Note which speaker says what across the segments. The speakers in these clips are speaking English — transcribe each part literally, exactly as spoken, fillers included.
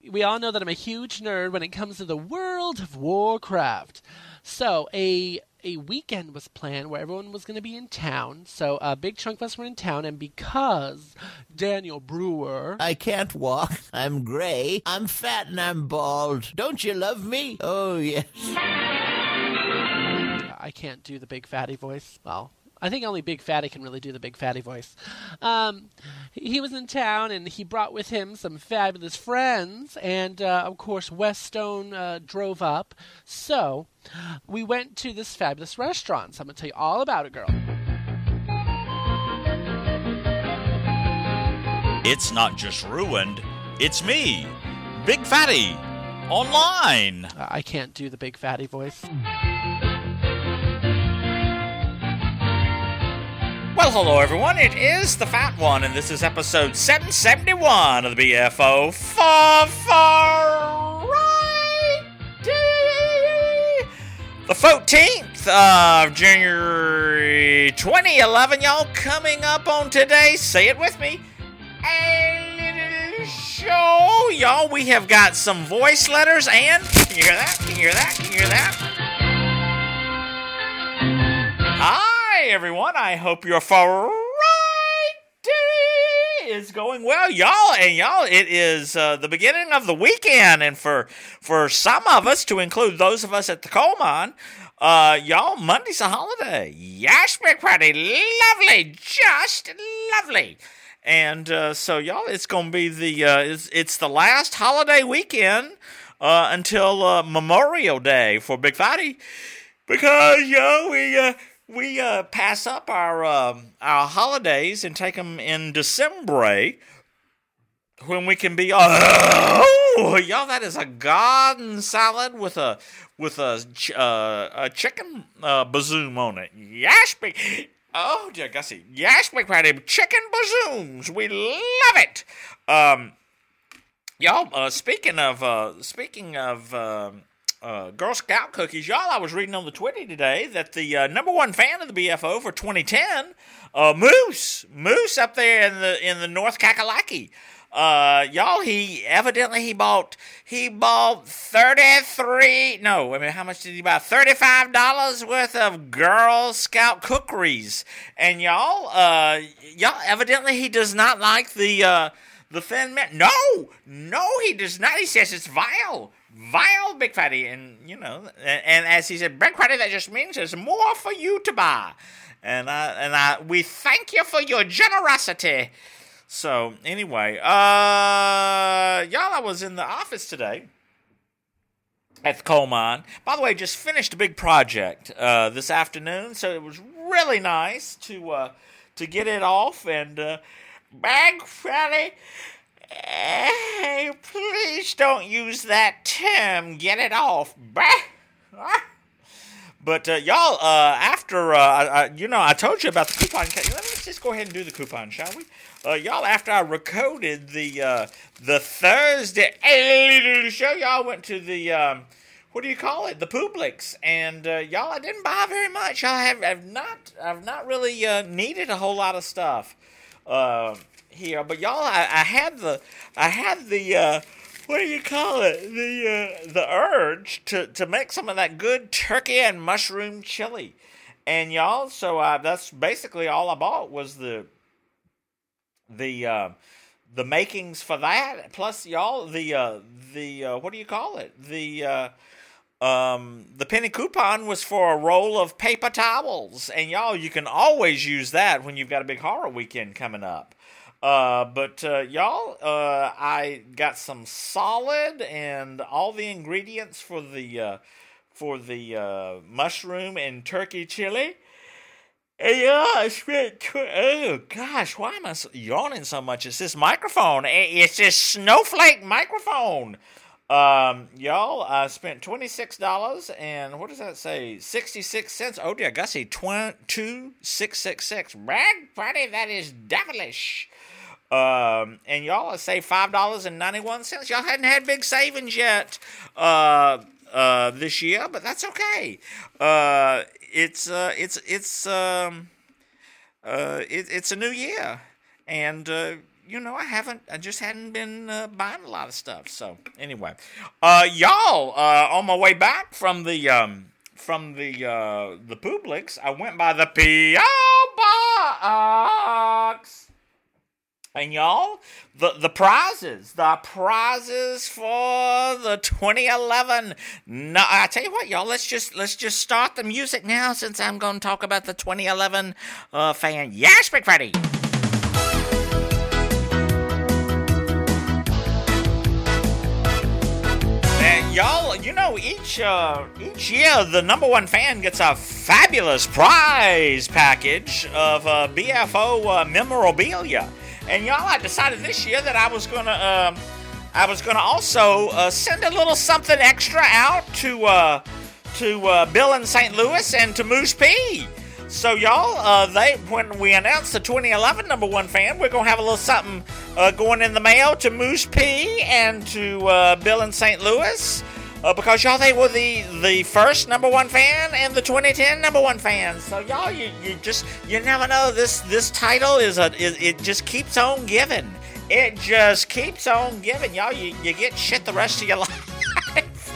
Speaker 1: we all know that I'm a huge nerd when it comes to the World of Warcraft. So a a weekend was planned where everyone was going to be in town. So a big chunk of us were in town, and because Daniel Brewer...
Speaker 2: I can't walk. I'm gray. I'm fat and I'm bald. Don't you love me? Oh, yes.
Speaker 1: I can't do the big fatty voice. Well, I think only Big Fatty can really do the big fatty voice. Um, he was in town, and he brought with him some fabulous friends, and, uh, of course, Westone uh, drove up. So we went to this fabulous restaurant. So I'm going to tell you all about it, girl.
Speaker 3: It's not just ruined. It's me, Big Fatty, online.
Speaker 1: Uh, I can't do the big fatty voice.
Speaker 3: Well, hello everyone, it is the Fat One, and this is episode seven seventy-one of the B F O Far Far Right. The fourteenth of January twenty eleven, y'all, coming up on today, say it with me, a little show, y'all. We have got some voice letters, and, can you hear that, can you hear that, can you hear that? Hi everyone, I hope your Friday is going well, y'all, and y'all, it is uh, the beginning of the weekend, and for for some of us, to include those of us at the coal mine, uh, y'all, Monday's a holiday. Yes, Big Friday, lovely, just lovely. And uh, so, y'all, it's going to be the, uh, it's, it's the last holiday weekend uh, until uh, Memorial Day for Big Friday, because, y'all, we, uh, We uh, pass up our uh, our holidays and take them in December, when we can be. Oh, y'all, that is a garden salad with a with a uh, a chicken uh, bazoom on it. Yes, big. Oh dear Gussie. Yes, big Friday. Chicken bazooms. We love it. Um, y'all. Uh, speaking of uh, speaking of. Um, Uh, Girl Scout cookies, y'all, I was reading on the Twitter today that the uh, number one fan of the B F O for twenty ten, uh, Moose, Moose up there in the in the North Kakalaki, uh, y'all, he evidently he bought he bought thirty-three. No, I mean, how much did he buy? Thirty-five dollars worth of Girl Scout cookies, and y'all, uh, y'all, evidently he does not like the uh, the Thin Mint. No, no, he does not. He says it's vile. Vile, Big Fatty, and, you know, and, and as he said, Big Fatty, that just means there's more for you to buy, and I, and I, we thank you for your generosity. So, anyway, uh, y'all, I was in the office today at the coal mine. By the way, just finished a big project, uh, this afternoon, so it was really nice to, uh, to get it off, and, uh, Big Fatty, hey, please don't use that term. Get it off. But, uh, y'all, uh, after, uh, I, you know, I told you about the coupon. Let's just go ahead and do the coupon, shall we? Uh, y'all, after I recorded the, uh, the Thursday show, y'all went to the, um, what do you call it? The Publix. And, uh, y'all, I didn't buy very much. I have, have not, I've not really, uh, needed a whole lot of stuff. Uh, here, but y'all, I, I had the, I had the, uh, what do you call it? The, uh, the urge to, to make some of that good turkey and mushroom chili, and y'all, so uh, that's basically all I bought was the, the, uh, the makings for that. Plus, y'all, the, uh, the, uh, what do you call it? The, uh, um, the penny coupon was for a roll of paper towels, and y'all, you can always use that when you've got a big horror weekend coming up. Uh, but, uh, y'all, uh, I got some solid and all the ingredients for the, uh, for the, uh, mushroom and turkey chili. And, yeah, I spent, tw- oh, gosh, why am I so- yawning so much? It's this microphone. It's this snowflake microphone. Um, y'all, I spent twenty-six dollars and, what does that say? sixty-six cents. Oh, dear, Gussie, two six six six. Brad, Friday, that is devilish. Um, and y'all, I say five dollars and ninety-one cents. Y'all hadn't had big savings yet, uh, uh, this year, but that's okay. Uh, it's, uh, it's, it's, um, uh, it, it's a new year. And, uh, you know, I haven't, I just hadn't been uh, buying a lot of stuff. So anyway, uh, y'all, uh, on my way back from the um, from the uh, the Publix, I went by the P O Box. And y'all, the, the prizes, the prizes for the twenty eleven. No, I tell you what, y'all, let's just let's just start the music now, since I'm going to talk about the twenty eleven uh, fan. Yes, Big Freddy. And y'all, you know, each uh, each year the number one fan gets a fabulous prize package of uh, B F O uh, memorabilia. And y'all, I decided this year that I was gonna, um, I was gonna also uh, send a little something extra out to, uh, to uh, Bill in Saint Louis and to Moose P. So y'all, uh, they when we announced the twenty eleven number one fan, we're gonna have a little something uh, going in the mail to Moose P and to uh, Bill in Saint Louis. Uh, because y'all, they were the, the first number one fan and the twenty ten number one fan. So y'all, you, you just you never know. This this title is a is, it just keeps on giving. It just keeps on giving. Y'all, you, you get shit the rest of your life.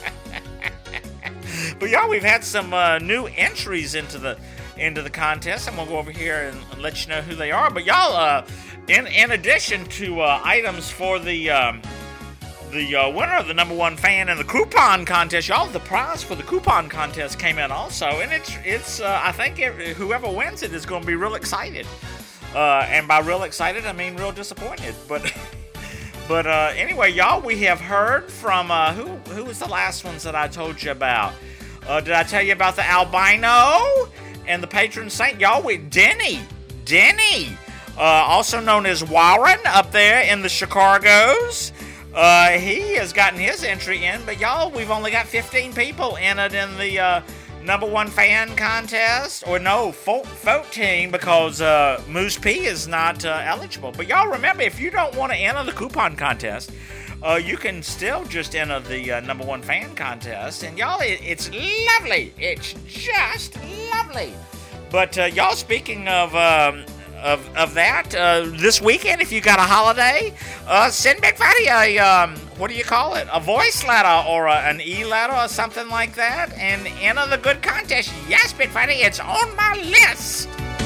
Speaker 3: But y'all, we've had some uh, new entries into the into the contest. I'm gonna go over here and, and let you know who they are. But y'all, uh, in in addition to uh, items for the um, The uh, winner of the number one fan in the coupon contest, y'all, the prize for the coupon contest came in also, and it's it's. Uh, I think it, whoever wins it is going to be real excited, uh, and by real excited, I mean real disappointed. But but uh, anyway, y'all, we have heard from uh, who who was the last ones that I told you about? Uh, did I tell you about the albino and the patron saint? Y'all, with Denny, Denny, uh, also known as Warren, up there in the Chicago's. Uh, he has gotten his entry in, but y'all, we've only got fifteen people entered in the uh, number one fan contest, or no, fourteen, because uh, Moose P is not uh, eligible. But y'all remember, if you don't want to enter the coupon contest, uh, you can still just enter the uh, number one fan contest, and y'all, it, it's lovely. It's just lovely. But uh, y'all, speaking of um, Of, of that, uh, this weekend, if you got a holiday, uh, send Big Fatty a, um, what do you call it, a voice letter or a, an e-letter or something like that, and enter the good contest. Yes, Big Fatty, it's on my list.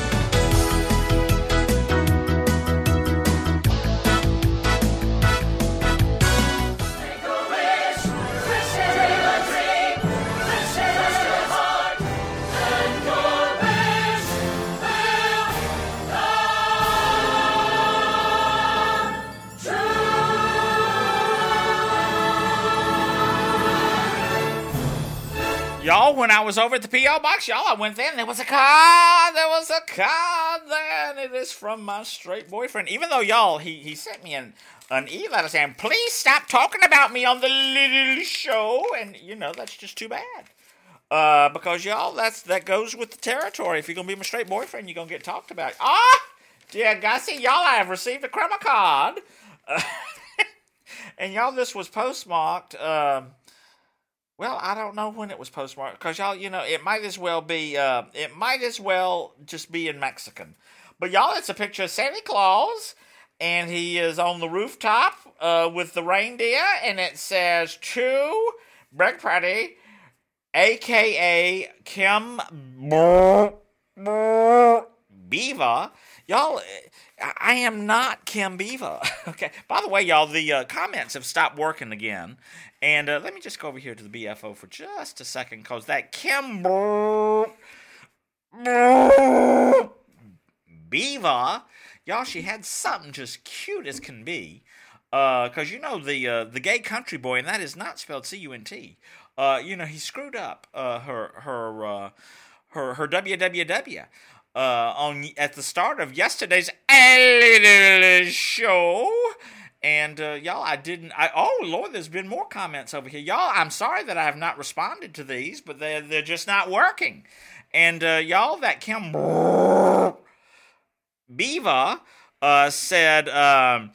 Speaker 3: Y'all, when I was over at the P O Box, y'all, I went there and there was a card, there was a card there, and it is from my straight boyfriend. Even though, y'all, he, he sent me an, an e-letter saying, please stop talking about me on the little show, and, you know, that's just too bad. Uh, because, y'all, that's that goes with the territory. If you're going to be my straight boyfriend, you're going to get talked about. Ah, dear Gussie, y'all, I have received a crema card. Uh, and, y'all, this was postmarked, um, well, I don't know when it was postmarked, because y'all, you know, it might as well be, uh, it might as well just be in Mexican. But y'all, it's a picture of Santa Claus, and he is on the rooftop uh, with the reindeer, and it says, to Big Freddy, a k a. Kim Beaver. Y'all, I am not Kim Beaver. Okay. By the way, y'all, the uh, comments have stopped working again. And uh, let me just go over here to the B F O for just a second, because that Kim Beaver, y'all, she had something just cute as can be. Because, uh, you know, the uh, the gay country boy, and that is not spelled C U N T, uh, you know, he screwed up uh, her her, uh, her her W W W. Uh, on at the start of yesterday's show, and uh, y'all, I didn't. I oh Lord, there's been more comments over here, y'all. I'm sorry that I have not responded to these, but they're they're just not working. And uh, y'all, that Kim Beaver uh, said, um,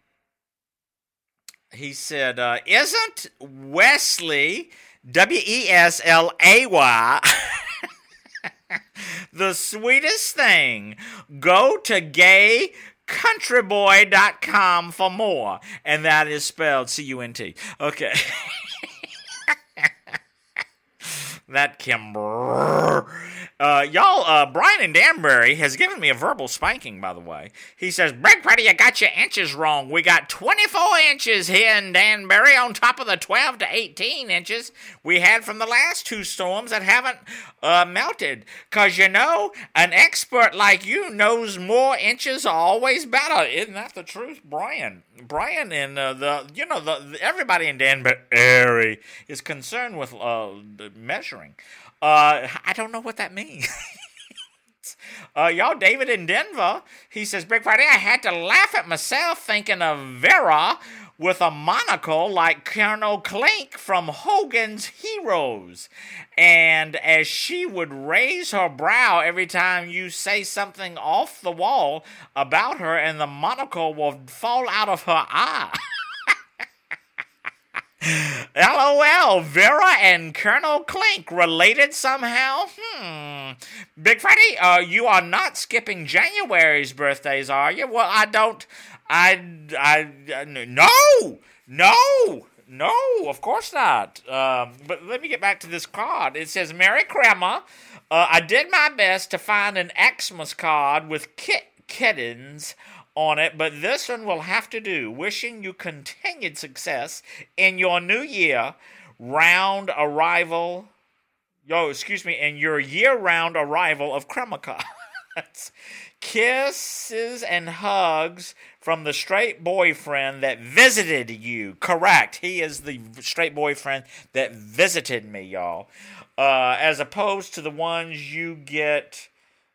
Speaker 3: he said, uh, isn't Wesley W E S L A Y? The sweetest thing. Go to gay countryboy dot com for more. And that is spelled C U N T. Okay. That Kimber. Uh, y'all, uh, Brian in Danbury has given me a verbal spanking, by the way. He says, Big Freddy, you got your inches wrong. We got twenty-four inches here in Danbury on top of the twelve to eighteen inches we had from the last two storms that haven't uh, melted. Because, you know, an expert like you knows more inches are always better. Isn't that the truth, Brian? Brian and uh, the, you know, the everybody in Danbury is concerned with uh, measuring. Uh, I don't know what that means. uh, y'all, David in Denver, he says, Big Friday, I had to laugh at myself thinking of Vera with a monocle like Colonel Klink from Hogan's Heroes. And as she would raise her brow every time you say something off the wall about her, and the monocle will fall out of her eye. LOL, Vera and Colonel Klink related somehow? Hmm. Big Freddy, uh, you are not skipping January's birthdays, are you? Well, I don't, I, I, no, no, no, of course not. Um, but let me get back to this card. It says, Merry Crema, uh, I did my best to find an Xmas card with kit kittens on it, but this one will have to do. Wishing you continued success in your new year round arrival. Yo, excuse me, in your year-round arrival of Crema cards. Kisses and hugs from the straight boyfriend that visited you. Correct. He is the straight boyfriend that visited me, y'all. Uh, as opposed to the ones you get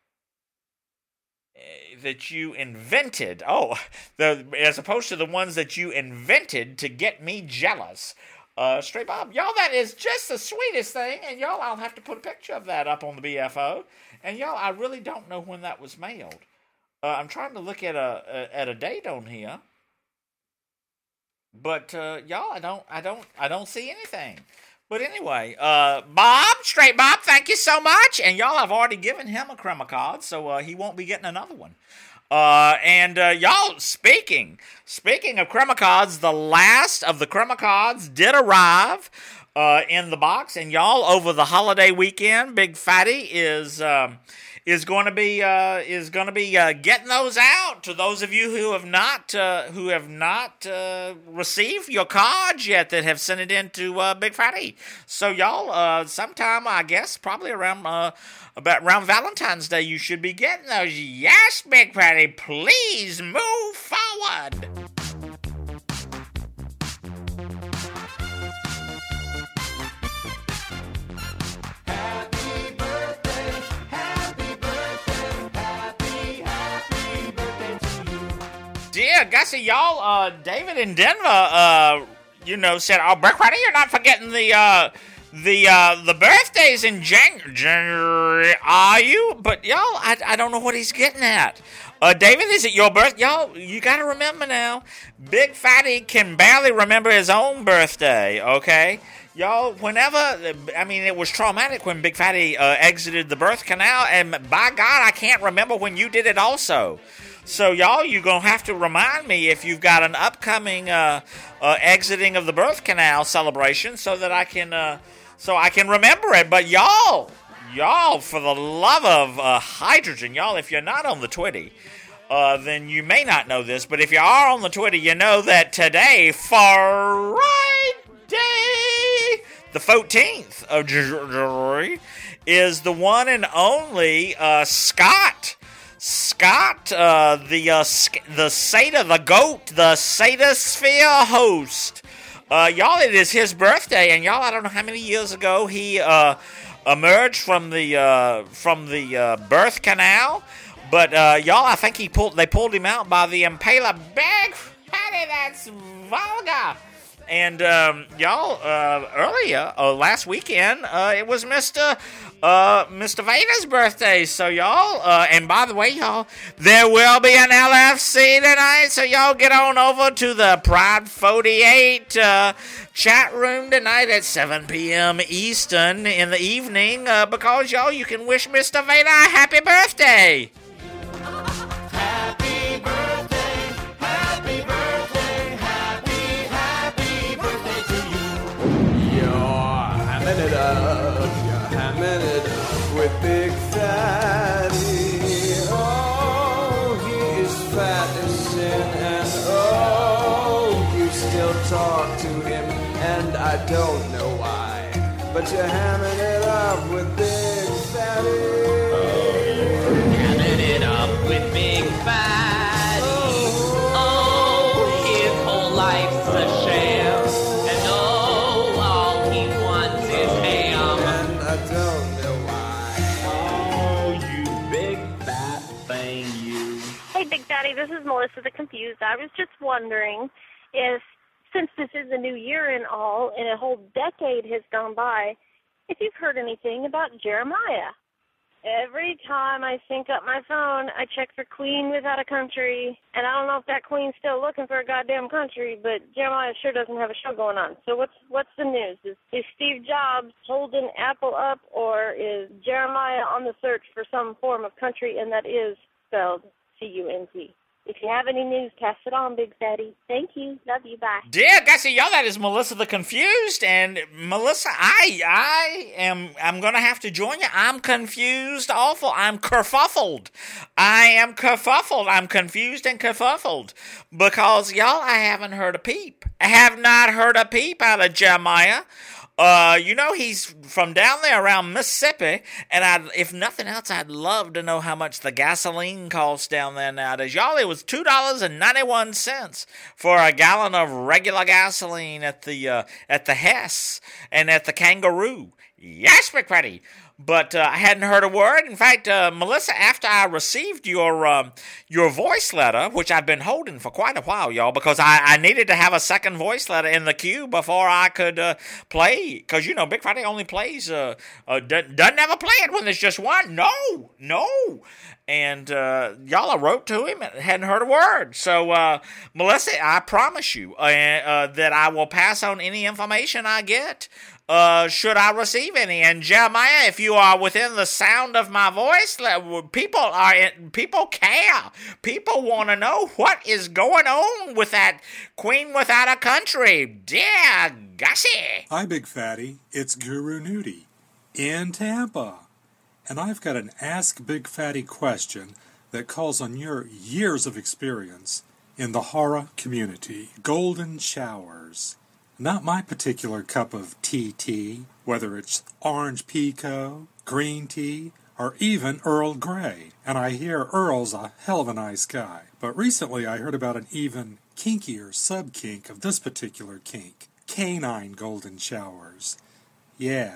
Speaker 3: that you invented. Oh, the as opposed to the ones that you invented to get me jealous. Uh, Straight Bob, y'all, that is just the sweetest thing, and y'all, I'll have to put a picture of that up on the B F O. And y'all, I really don't know when that was mailed. Uh, I'm trying to look at a, a at a date on here, but uh, y'all, I don't, I don't, I don't see anything. But anyway, uh, Bob, Straight Bob, thank you so much. And y'all, I've already given him a Crema card, so uh, he won't be getting another one. Uh, and uh, y'all, speaking, speaking of Crema cards, the last of the Crema cards did arrive uh, in the box. And y'all, over the holiday weekend, Big Fatty is um, is going to be uh, is going to be uh, getting those out to those of you who have not uh, who have not uh, received your cards yet, that have sent it in to uh, Big Fatty. So y'all, uh, sometime I guess probably around uh, about around Valentine's Day, you should be getting those. Yes, Big Fatty, please move forward. Yeah, Gussie, y'all, uh, David in Denver, uh, you know, said, oh, Big Freddy, you're not forgetting the, uh, the, uh, the birthdays in Jan- January, are you? But, y'all, I, I don't know what he's getting at. Uh, David, is it your birthday? Y'all, you gotta remember now, Big Fatty can barely remember his own birthday, okay? Y'all, whenever, I mean, it was traumatic when Big Fatty, uh, exited the birth canal, and by God, I can't remember when you did it also. So, y'all, you're going to have to remind me if you've got an upcoming uh, uh, exiting of the birth canal celebration, so that I can uh, so I can remember it. But, y'all, y'all, for the love of uh, hydrogen, y'all, if you're not on the Twitty, uh, then you may not know this. But if you are on the Twitty, you know that today, Friday, the fourteenth of January, is the one and only uh, Scott. Scott, uh, the uh, the Sata, the goat, the Satasphere host. Uh, y'all, it is his birthday, and y'all, I don't know how many years ago he uh, emerged from the uh, from the uh, birth canal, but uh, y'all, I think he pulled they pulled him out by the impaler. Big Fatty, that's vulgar. And um, y'all, uh, earlier uh, last weekend, uh, it was Mister Uh, Mister Vader's birthday, so y'all, uh, and by the way, y'all, there will be an L F C tonight, so y'all get on over to the Pride forty-eight uh, chat room tonight at seven p.m. Eastern in the evening, uh, because y'all, you can wish Mister Vader a happy birthday.
Speaker 2: Happy birthday.
Speaker 4: hamming it up, you're hamming it up with Big Fatty. Oh, he is fat as sin, and oh, you still talk to him, and I don't know why, but you're hamming it up with Big Fatty.
Speaker 5: Oh, hamming it up with Big Fatty. Oh, his whole life's a sham, and oh, all he wants is ham,
Speaker 4: and I don't know why.
Speaker 5: Oh, you big fat thing, you.
Speaker 6: Hey, Big Daddy, this is Melissa the Confused. I was just wondering if, since this is a new year and all, and a whole decade has gone by, if you've heard anything about Jeremiah. Every time I sync up my phone, I check for Queen Without a Country, and I don't know if that queen's still looking for a goddamn country, but Jeremiah sure doesn't have a show going on. So what's what's the news? Is, is Steve Jobs holding Apple up, or is Jeremiah on the search for some form of country, and that is spelled C U N T? If you have any news, pass it on, Big Fatty. Thank you. Love you. Bye.
Speaker 3: Dear Gussie, y'all, that is Melissa the Confused. And Melissa, I I am I'm gonna have to join you. I'm confused awful. I'm kerfuffled. I am kerfuffled. I'm confused and kerfuffled. Because y'all, I haven't heard a peep. I have not heard a peep out of Jeremiah. Uh, you know, he's from down there around Mississippi, and I, if nothing else, I'd love to know how much the gasoline costs down there nowadays. Y'all, it was two dollars and ninety-one cents for a gallon of regular gasoline at the uh, at the Hess and at the Kangaroo. Yes, McCready. But uh, I hadn't heard a word. In fact, uh, Melissa, after I received your uh, your voice letter, which I've been holding for quite a while, y'all, because I, I needed to have a second voice letter in the queue before I could uh, play. Because, you know, Big Friday only plays, uh, uh, doesn't ever play it when there's just one. No, no. And uh, y'all, I wrote to him and hadn't heard a word. So, uh, Melissa, I promise you uh, uh, that I will pass on any information I get. Uh, should I receive any? And Jeremiah, if you are within the sound of my voice, people are people care. People want to know what is going on with that Queen Without a Country. Dear Gussie.
Speaker 7: Hi, Big Fatty. It's Guru Nudie in Tampa. And I've got an Ask Big Fatty question that calls on your years of experience in the horror community. Golden showers. Not my particular cup of tea tea, whether it's orange pekoe, green tea, or even Earl Grey. And I hear Earl's a hell of a nice guy. But recently I heard about an even kinkier sub-kink of this particular kink. Canine golden showers. Yeah.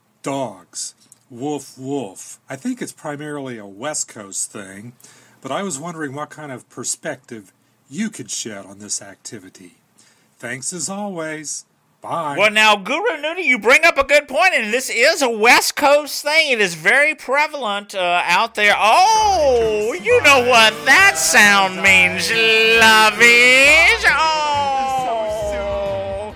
Speaker 7: Dogs. Woof woof. I think it's primarily a West Coast thing, but I was wondering what kind of perspective you could shed on this activity. Thanks as always. Bye.
Speaker 3: Well, now, Guru Nudie, you bring up a good point, and this is a West Coast thing. It is very prevalent uh, out there. Oh, you know what that sound means, lovies. Oh.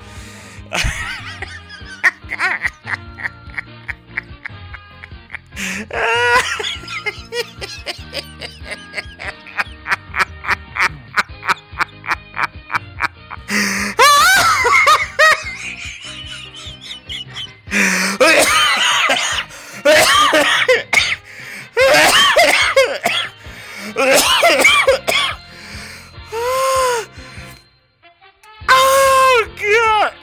Speaker 3: Oh, God.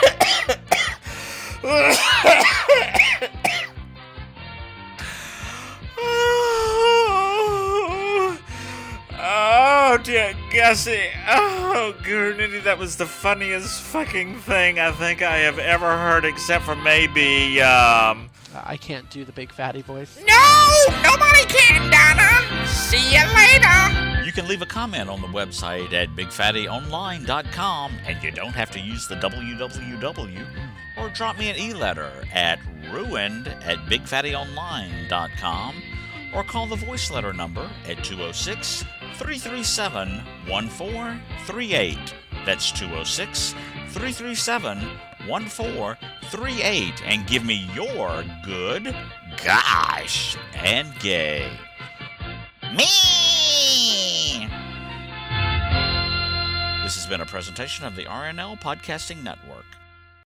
Speaker 3: Oh, dear Gussie. Oh, Gurnity, that was the funniest fucking thing I think I have ever heard, except for maybe, um...
Speaker 1: I can't do the Big Fatty voice.
Speaker 3: No! Nobody can, Donna! See you later!
Speaker 8: You can leave a comment on the website at big fatty online dot com, and you don't have to use the W W W, or drop me an e-letter at ruined at big fatty online dot com, or call the voice letter number at two oh six, three three seven, one four three eight. That's two oh six, three three seven, one four three eight, and give me your good, gosh, and gay. Me! This has been a presentation of the R N L Podcasting Network.